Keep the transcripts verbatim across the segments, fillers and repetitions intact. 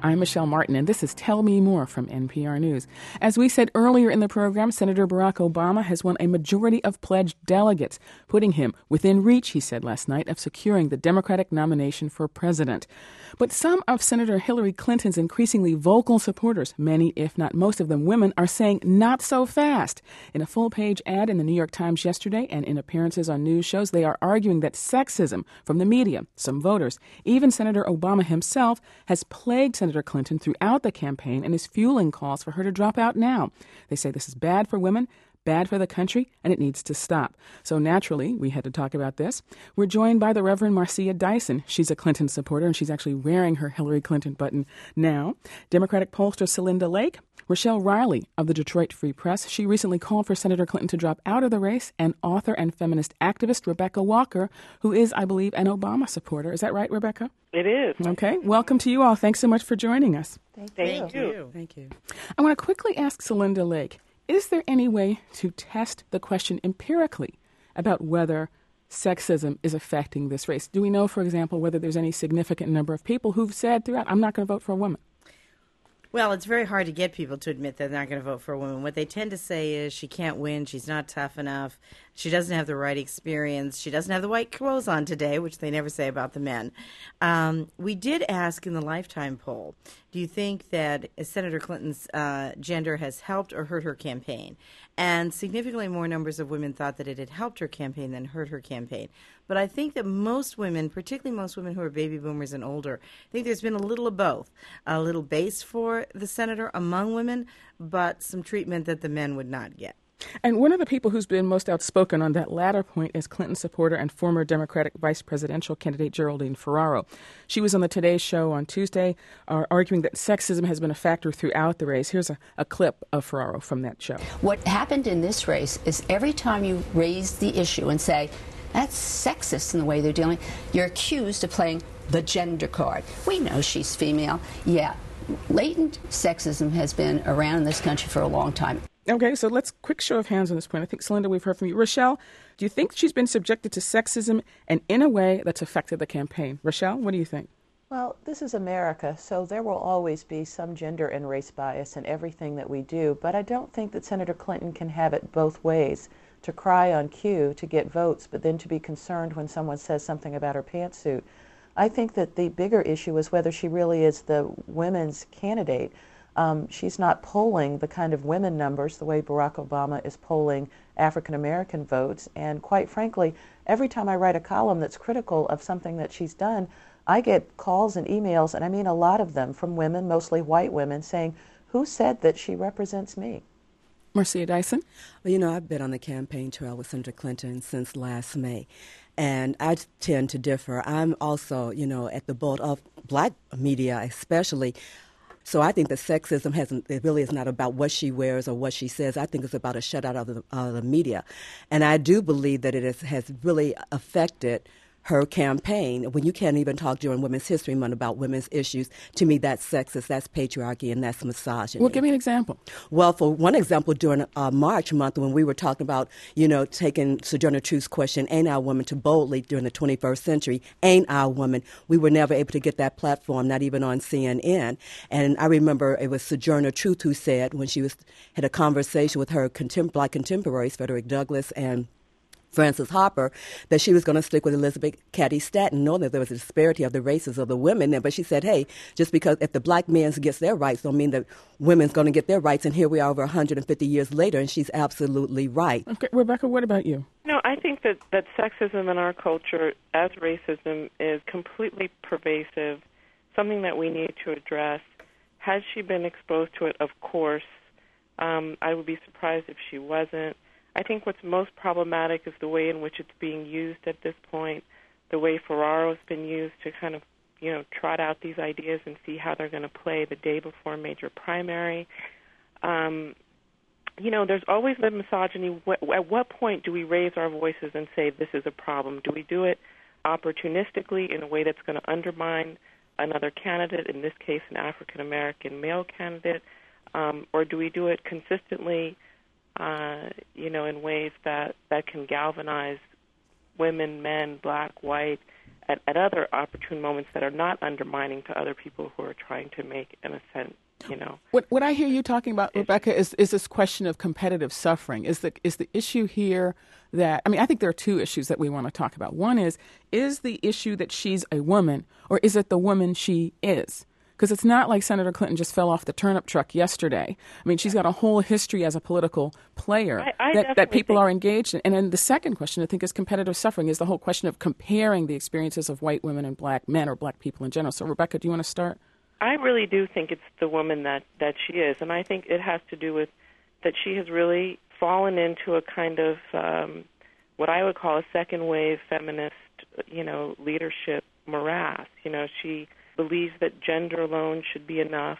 I'm Michelle Martin, and this is Tell Me More from N P R News. As we said earlier in the program, Senator Barack Obama has won a majority of pledged delegates, putting him within reach, he said last night, of securing the Democratic nomination for president. But some of Senator Hillary Clinton's increasingly vocal supporters, many if not most of them women, are saying not so fast. In a full-page ad in the New York Times yesterday and in appearances on news shows, they are arguing that sexism from the media, some voters, even Senator Obama himself, has plagued Senator Clinton throughout the campaign and is fueling calls for her to drop out now. They say this is bad for women, bad for the country, and it needs to stop. So naturally, we had to talk about this. We're joined by the Reverend Marcia Dyson. She's a Clinton supporter, and she's actually wearing her Hillary Clinton button now. Democratic pollster Celinda Lake. Rochelle Riley of the Detroit Free Press. She recently called for Senator Clinton to drop out of the race. And author and feminist activist Rebecca Walker, who is, I believe, an Obama supporter. Is that right, Rebecca? It is. Okay. Welcome to you all. Thanks so much for joining us. Thank, Thank you. you. Thank you. I want to quickly ask Celinda Lake, is there any way to test the question empirically about whether sexism is affecting this race? Do we know, for example, whether there's any significant number of people who've said throughout, I'm not going to vote for a woman? Well, it's very hard to get people to admit that they're not going to vote for a woman. What they tend to say is she can't win, she's not tough enough, she doesn't have the right experience, she doesn't have the white clothes on today, which they never say about the men. Um, we did ask in the Lifetime poll, do you think that Senator Clinton's uh, gender has helped or hurt her campaign? And significantly more numbers of women thought that it had helped her campaign than hurt her campaign. But I think that most women, particularly most women who are baby boomers and older, I think there's been a little of both. A little base for the senator among women, but some treatment that the men would not get. And one of the people who's been most outspoken on that latter point is Clinton supporter and former Democratic vice presidential candidate Geraldine Ferraro. She was on the Today Show on Tuesday uh, arguing that sexism has been a factor throughout the race. Here's a, a clip of Ferraro from that show. What happened in this race is every time you raise the issue and say, that's sexist in the way they're dealing, you're accused of playing the gender card. We know she's female. Yeah, latent sexism has been around in this country for a long time. Okay, so let's quick show of hands on this point. I think, Celinda, we've heard from you. Rochelle, do you think she's been subjected to sexism and in a way that's affected the campaign? Rochelle, what do you think? Well, this is America, so there will always be some gender and race bias in everything that we do, but I don't think that Senator Clinton can have it both ways, to cry on cue to get votes, but then to be concerned when someone says something about her pantsuit. I think that the bigger issue is whether she really is the women's candidate. Um, she's not polling the kind of women numbers the way Barack Obama is polling African-American votes. And quite frankly, every time I write a column that's critical of something that she's done, I get calls and emails, and I mean a lot of them, from women, mostly white women, saying, who said that she represents me? Marcia Dyson? Well, you know, I've been on the campaign trail with Senator Clinton since last May, and I tend to differ. I'm also, you know, at the board of black media especially. So I think that sexism hasn't, it really is not about what she wears or what she says. I think it's about a shutout of the, uh, the media. And I do believe that it is, has really affected her campaign. When you can't even talk during Women's History Month about women's issues, to me that's sexist, that's patriarchy, and that's misogyny. Well, give me an example. Well, for one example, during uh, March month, when we were talking about, you know, taking Sojourner Truth's question, ain't our woman, to boldly during the twenty-first century, ain't our woman, we were never able to get that platform, not even on C N N. And I remember it was Sojourner Truth who said, when she was had a conversation with her contem- black contemporaries, Frederick Douglass and Frances Harper, that she was going to stick with Elizabeth Cady Stanton, knowing that there was a disparity of the races of the women there. But she said, hey, just because if the black man gets their rights don't mean that women's going to get their rights. And here we are over one hundred fifty years later, and she's absolutely right. Okay, Rebecca, what about you? No, I think that, that sexism in our culture, as racism, is completely pervasive, something that we need to address. Has she been exposed to it? Of course. Um, I would be surprised if she wasn't. I think what's most problematic is the way in which it's being used at this point, the way Ferraro's been used to kind of, you know, trot out these ideas and see how they're going to play the day before a major primary. Um, you know, there's always the misogyny. At what point do we raise our voices and say this is a problem? Do we do it opportunistically in a way that's going to undermine another candidate, in this case an African-American male candidate, um, or do we do it consistently, Uh, you know, in ways that, that can galvanize women, men, black, white, at, at other opportune moments that are not undermining to other people who are trying to make an ascent, you know. What what I hear you talking about, Rebecca, is is this question of competitive suffering. Is the is the issue here that, I mean, I think there are two issues that we want to talk about. One is, is the issue that she's a woman, or is it the woman she is? Because it's not like Senator Clinton just fell off the turnip truck yesterday. I mean, she's got a whole history as a political player I, I that, that people think... are engaged in. And then the second question, I think, is competitive suffering, is the whole question of comparing the experiences of white women and black men or black people in general. So, Rebecca, do you want to start? I really do think it's the woman that, that she is, and I think it has to do with that she has really fallen into a kind of um, what I would call a second-wave feminist, you know, leadership morass. You know, she believes that gender alone should be enough.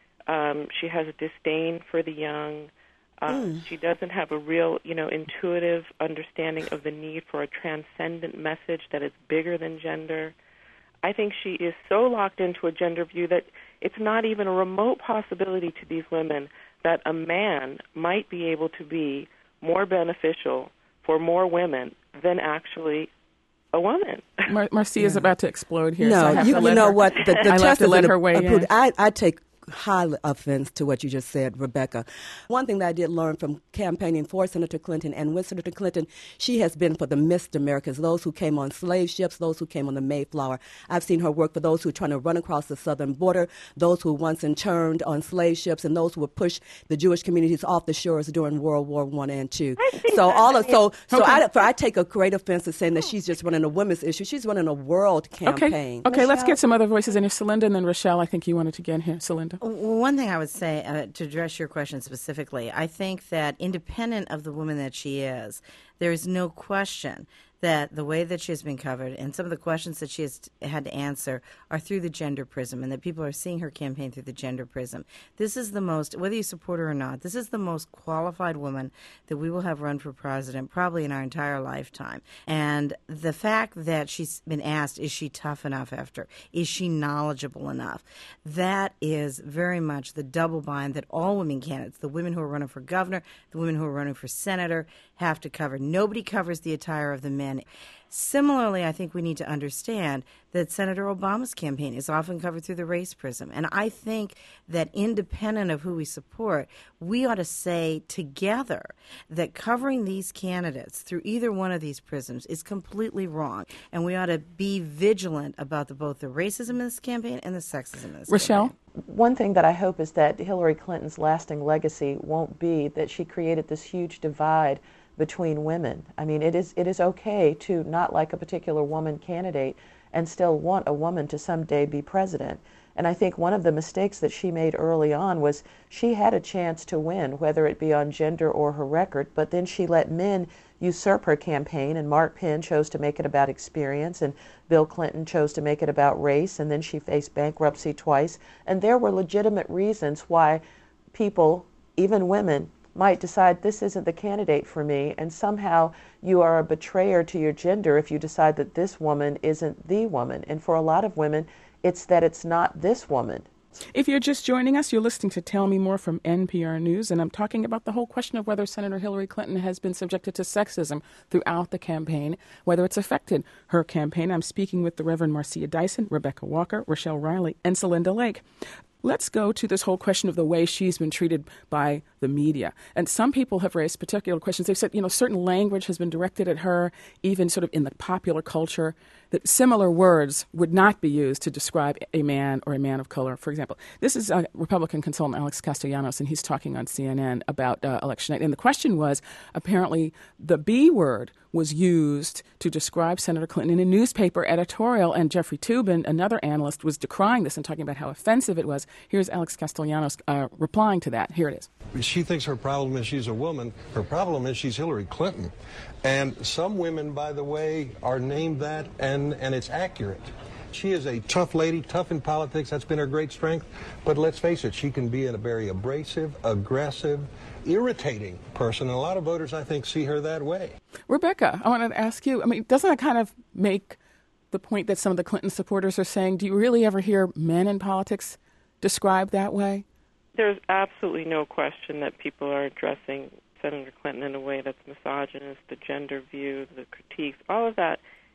Um, she has a disdain for the young. Uh, mm. She doesn't have a real, you know, intuitive understanding of the need for a transcendent message that is bigger than gender. I think she is so locked into a gender view that it's not even a remote possibility to these women that a man might be able to be more beneficial for more women than actually a woman. Mar- Marcia yeah. is about to explode here. No, so I have you, to you let know her, what? The, the I test have to is let a, her weigh in. I, I take high offense to what you just said, Rebecca. One thing that I did learn from campaigning for Senator Clinton and with Senator Clinton, she has been for the missed Americans, those who came on slave ships, those who came on the Mayflower. I've seen her work for those who are trying to run across the southern border, those who once interned on slave ships, and those who would push the Jewish communities off the shores during World War One and Two. So all of so so okay. I, I take a great offense to saying that she's just running a women's issue. She's running a world campaign. Okay, okay let's get some other voices in here. Celinda and then Rochelle. I think you wanted to get in here. Celinda. One thing I would say, uh, to address your question specifically, I think that independent of the woman that she is, there is no question that the way that she has been covered and some of the questions that she has t- had to answer are through the gender prism, and that people are seeing her campaign through the gender prism. This is the most, whether you support her or not, this is the most qualified woman that we will have run for president probably in our entire lifetime. And the fact that she's been asked, is she tough enough after? Is she knowledgeable enough? That is very much the double bind that all women candidates, the women who are running for governor, the women who are running for senator, have to cover. Nobody covers the attire of the men. Similarly, I think we need to understand that Senator Obama's campaign is often covered through the race prism. And I think that independent of who we support, we ought to say together that covering these candidates through either one of these prisms is completely wrong. And we ought to be vigilant about the, both the racism in this campaign and the sexism in this Rochelle? campaign. One thing that I hope is that Hillary Clinton's lasting legacy won't be that she created this huge divide between women. I mean, it is it is okay to not like a particular woman candidate and still want a woman to someday be president. And I think one of the mistakes that she made early on was she had a chance to win, whether it be on gender or her record, but then she let men usurp her campaign, and Mark Penn chose to make it about experience, and Bill Clinton chose to make it about race, and then she faced bankruptcy twice. And there were legitimate reasons why people, even women, might decide this isn't the candidate for me, and somehow you are a betrayer to your gender if you decide that this woman isn't the woman. And for a lot of women, it's that it's not this woman. If you're just joining us, you're listening to Tell Me More from N P R News, and I'm talking about the whole question of whether Senator Hillary Clinton has been subjected to sexism throughout the campaign, whether it's affected her campaign. I'm speaking with the Reverend Marcia Dyson, Rebecca Walker, Rochelle Riley, and Celinda Lake. Let's go to this whole question of the way she's been treated by the media. And some people have raised particular questions. They've said, you know, certain language has been directed at her, even sort of in the popular culture, that similar words would not be used to describe a man or a man of color. For example, this is uh, Republican consultant Alex Castellanos, and he's talking on C N N about uh, election night. And the question was, apparently the B word was used to describe Senator Clinton in a newspaper editorial, and Jeffrey Toobin, another analyst, was decrying this and talking about how offensive it was. Here's Alex Castellanos uh, replying to that. Here it is. She thinks her problem is she's a woman. Her problem is she's Hillary Clinton. And some women, by the way, are named that, and, and it's accurate. She is a tough lady, tough in politics. That's been her great strength. But let's face it, she can be a very abrasive, aggressive, irritating person. And a lot of voters, I think, see her that way. Rebecca, I wanted to ask you, I mean, doesn't that kind of make the point that some of the Clinton supporters are saying? Do you really ever hear men in politics described that way? There's absolutely no question that people are addressing Senator Clinton in a way that's misogynist, the gender view, the critiques, all of that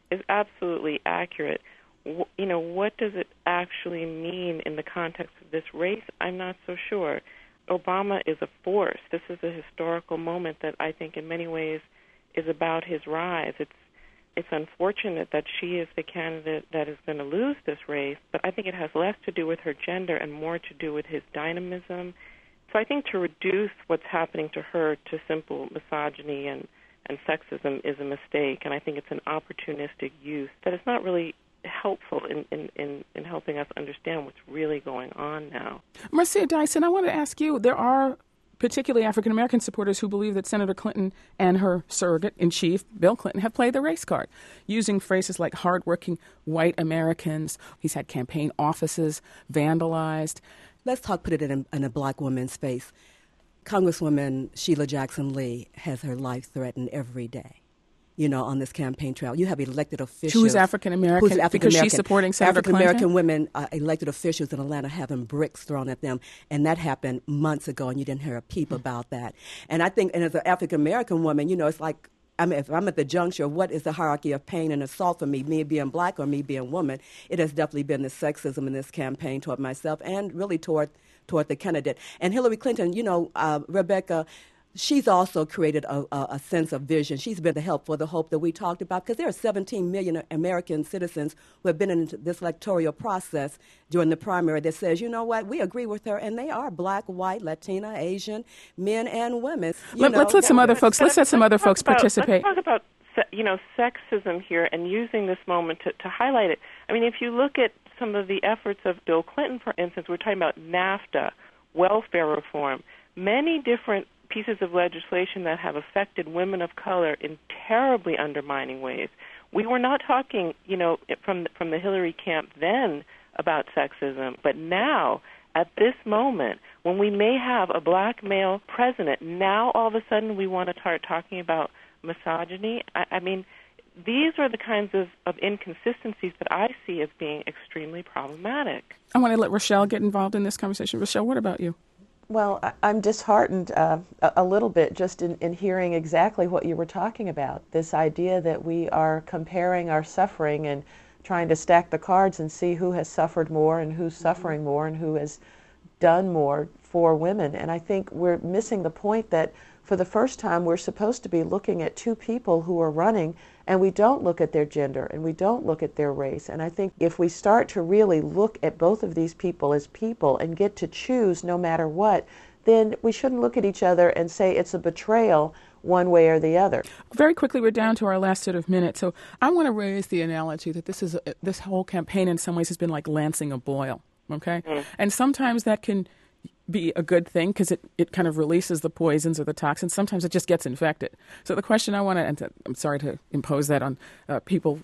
is absolutely accurate. W- you know, what does it actually mean in the context of this race? I'm not so sure. Obama is a force. This is a historical moment that I think in many ways is about his rise. It's it's unfortunate that she is the candidate that is going to lose this race, but I think it has less to do with her gender and more to do with his dynamism. So I think to reduce what's happening to her to simple misogyny and, and sexism is a mistake, and I think it's an opportunistic use that is not really helpful in, in, in, in helping us understand what's really going on now. Marcia Dyson, I want to ask you, there are particularly African-American supporters who believe that Senator Clinton and her surrogate-in-chief, Bill Clinton, have played the race card, using phrases like hardworking white Americans. He's had campaign offices vandalized. Let's talk, put it in a, in a black woman's space. Congresswoman Sheila Jackson Lee has her life threatened every day, you know, on this campaign trail. You have elected officials. Who's African-American? Who's African-American? Because she's supporting Senator African-American Clinton? women, uh, elected officials in Atlanta having bricks thrown at them, and that happened months ago, and you didn't hear a peep about that. And I think, and as an African-American woman, you know, it's like, I mean, if I'm at the juncture of what is the hierarchy of pain and assault for me, me being black or me being woman, it has definitely been the sexism in this campaign toward myself and really toward toward the candidate. And Hillary Clinton, you know, uh, Rebecca, she's also created a, a, a sense of vision. She's been the help for the hope that we talked about, because there are seventeen million American citizens who have been in this electoral process during the primary that says, you know what, we agree with her, and they are black, white, Latina, Asian, men and women. You Let, know, let's let some other folks, let's let some other folks about, participate. Let's talk about, you know, sexism here and using this moment to, to highlight it. I mean, if you look at some of the efforts of Bill Clinton, for instance, we're talking about NAFTA, welfare reform, many different pieces of legislation that have affected women of color in terribly undermining ways. We were not talking, you know, from from the Hillary camp then about sexism, but now, at this moment, when we may have a black male president, now all of a sudden we want to start talking about misogyny. I, I mean, these are the kinds of, of inconsistencies that I see as being extremely problematic. I want to let Rochelle get involved in this conversation. Rochelle, what about you? Well, I- I'm disheartened uh, a a little bit just in, in hearing exactly what you were talking about, this idea that we are comparing our suffering and trying to stack the cards and see who has suffered more and who's suffering more and who has done more for women. And I think we're missing the point that for the first time we're supposed to be looking at two people who are running, and we don't look at their gender and we don't look at their race. And I think if we start to really look at both of these people as people and get to choose no matter what, then we shouldn't look at each other and say it's a betrayal one way or the other. Very quickly, we're down to our last sort of minute. So I want to raise the analogy that this is a, this whole campaign in some ways has been like lancing a boil, okay? Mm. And sometimes that can be a good thing because it, it kind of releases the poisons or the toxins. Sometimes it just gets infected. So the question I want to, and I'm sorry to impose that on uh, people,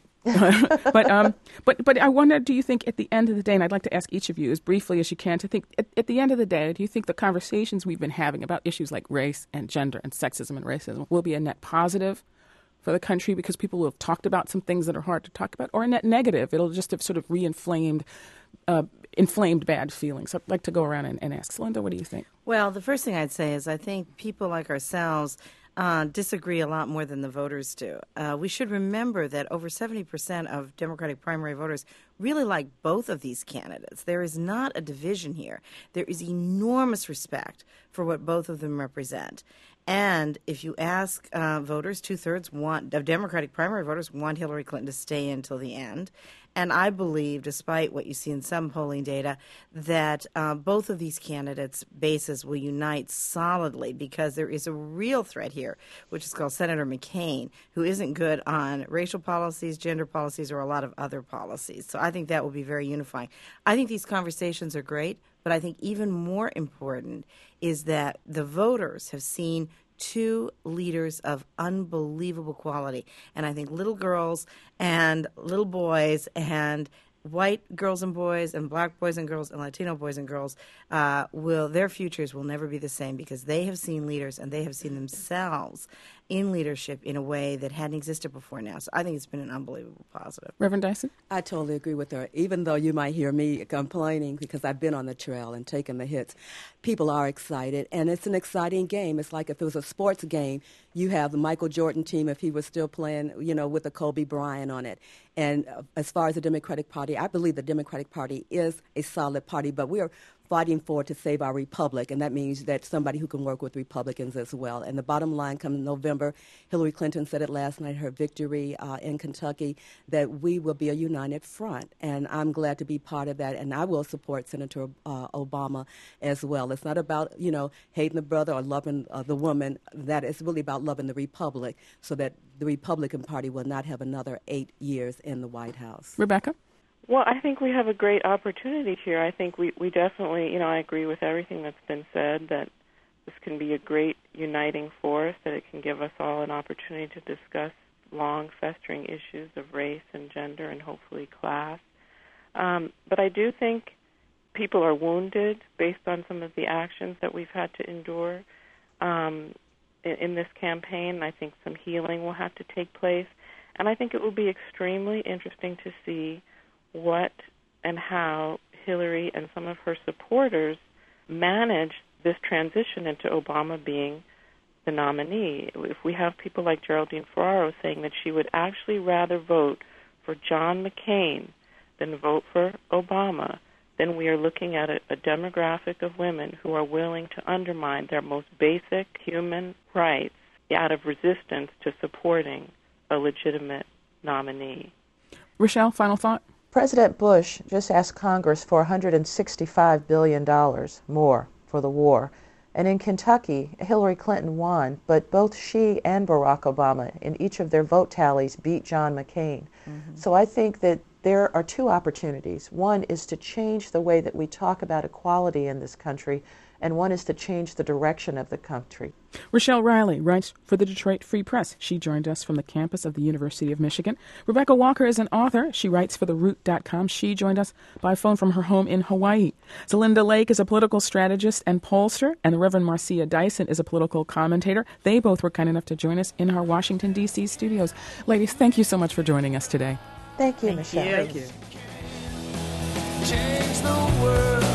but um, but but I wonder, do you think at the end of the day, and I'd like to ask each of you as briefly as you can to think, at, at the end of the day, do you think the conversations we've been having about issues like race and gender and sexism and racism will be a net positive for the country because people will have talked about some things that are hard to talk about, or a net negative? It'll just have sort of re-inflamed uh, inflamed bad feelings. I'd like to go around and, and ask. Linda, what do you think? Well, the first thing I'd say is I think people like ourselves uh, disagree a lot more than the voters do. Uh, we should remember that over seventy percent of Democratic primary voters really like both of these candidates. There is not a division here. There is enormous respect for what both of them represent. And if you ask uh, voters, two-thirds want, of Democratic primary voters want Hillary Clinton to stay until the end. And I believe, despite what you see in some polling data, that uh, both of these candidates' bases will unite solidly because there is a real threat here, which is called Senator McCain, who isn't good on racial policies, gender policies, or a lot of other policies. So I think that will be very unifying. I think these conversations are great, but I think even more important is that the voters have seen two leaders of unbelievable quality. And I think little girls and little boys and white girls and boys and black boys and girls and Latino boys and girls, uh, will their futures will never be the same because they have seen leaders and they have seen themselves in leadership in a way that hadn't existed before now. So I think it's been an unbelievable positive. Reverend Dyson? I totally agree with her. Even though you might hear me complaining because I've been on the trail and taken the hits, people are excited, and it's an exciting game. It's like if it was a sports game, you have the Michael Jordan team if he was still playing, you know, with the Kobe Bryant on it. And uh, as far as the Democratic Party, I believe the Democratic Party is a solid party, but we are fighting for to save our republic, and that means that somebody who can work with Republicans as well. And the bottom line, come November, Hillary Clinton said it last night, her victory uh, in Kentucky, that we will be a united front. And I'm glad to be part of that, and I will support Senator uh, Obama as well. It's not about, you know, hating the brother or loving uh, the woman. That is really about loving the republic so that the Republican Party will not have another eight years in the White House. Rebecca? Well, I think we have a great opportunity here. I think we, we definitely, you know, I agree with everything that's been said, that this can be a great uniting force, that it can give us all an opportunity to discuss long festering issues of race and gender and hopefully class. Um, but I do think people are wounded based on some of the actions that we've had to endure um, in, in this campaign. I think some healing will have to take place. And I think it will be extremely interesting to see what and how Hillary and some of her supporters manage this transition into Obama being the nominee. If we have people like Geraldine Ferraro saying that she would actually rather vote for John McCain than vote for Obama, then we are looking at a, a demographic of women who are willing to undermine their most basic human rights out of resistance to supporting a legitimate nominee. Rochelle, final thought? President Bush just asked Congress for one hundred sixty-five billion dollars more for the war. And in Kentucky, Hillary Clinton won, but both she and Barack Obama in each of their vote tallies beat John McCain. Mm-hmm. So I think that there are two opportunities. One is to change the way that we talk about equality in this country, and one is to change the direction of the country. Rochelle Riley writes for the Detroit Free Press. She joined us from the campus of the University of Michigan. Rebecca Walker is an author. She writes for the root dot com. She joined us by phone from her home in Hawaii. Zelinda Lake is a political strategist and pollster, and the Reverend Marcia Dyson is a political commentator. They both were kind enough to join us in our Washington, D C studios. Ladies, thank you so much for joining us today. Thank you, Thank Michelle. You. Thank you. Change the world.